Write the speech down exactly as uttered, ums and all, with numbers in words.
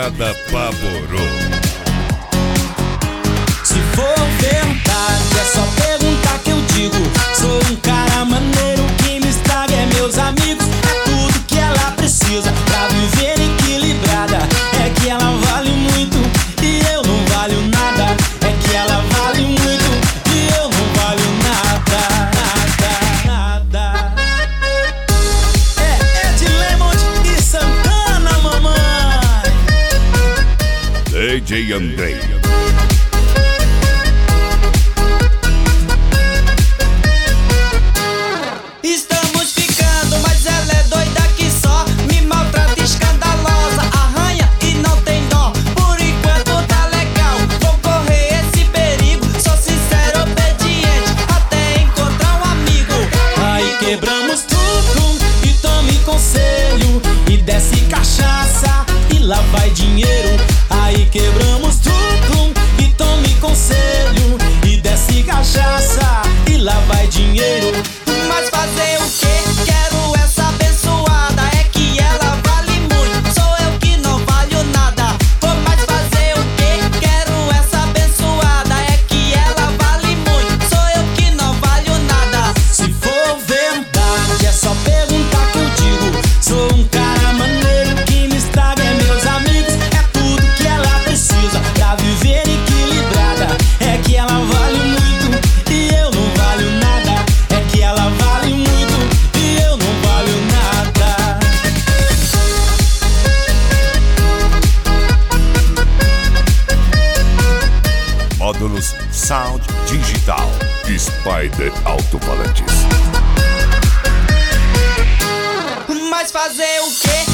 molecada apavorou. Se for verdade, é só perguntar que eu digo. Sou um cara maneiro, quem me estraga é meus amigos. É tudo que ela precisa pra viver equilibrada. É que ela vale muito e eu não valho nada. É que ela vale muito e eu não valho nada. Nada, nada. É, é de Lemond e Santana, mamãe. D J Andrei. Estamos ficando, mas ela é doida que só me maltrata, escandalosa, arranha e não tem dó. Por enquanto tá legal, vou correr esse perigo. Sou sincero, obediente, até encontrar um amigo. Aí quebramos tudo e tome conselho. E desce cachaça e lá vai dinheiro. Aí quebramos tudo e tome conselho. E desce cachaça e lá vai dinheiro. Mas fazer o que? Quero essa abençoada. É que ela vale muito, sou eu que não valho nada. Vou mais fazer o que? Quero essa abençoada. É que ela vale muito, sou eu que não valho nada. Se for verdade, é só perguntar que eu digo. Sou um cara maneiro, quem me estraga é meus amigos. É tudo que ela precisa pra viver equilibrada. É que ela vale muito e eu não valho nada. É que ela vale muito e eu não valho nada. Módulos Sound Digital. Spider Alto-Falantes. Mas fazer o quê?